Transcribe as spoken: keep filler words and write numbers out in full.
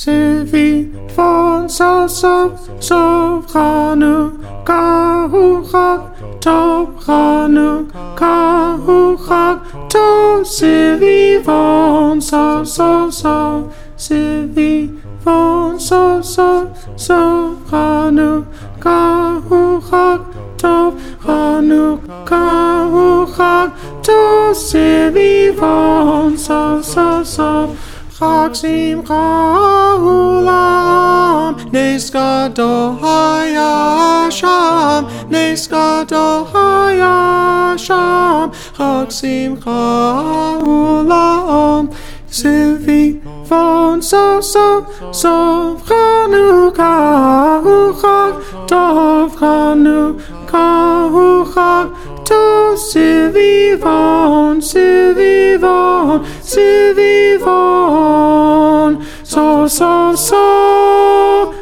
Survivant, so, so, so, Chanuk, Kahuchak, Top, Chanuk, Kahuchak, Top, Survivant, so, so, so, Survivant, so, so, so, Chanuk, Kahuchak, Top, Chanuk, Kahuchak, Top, Survivant, so, so, so, Chag Simcha Ulam, Nes Gadol Hayasham, Nes Gadol Hayasham, Chag Simcha Ulam, Survivant, so, so, so, Chanuk, Kahuchak, Tov, Chanuk, Kahuchak, Tov, Survivant, Survivant, Survivant, so, so, so,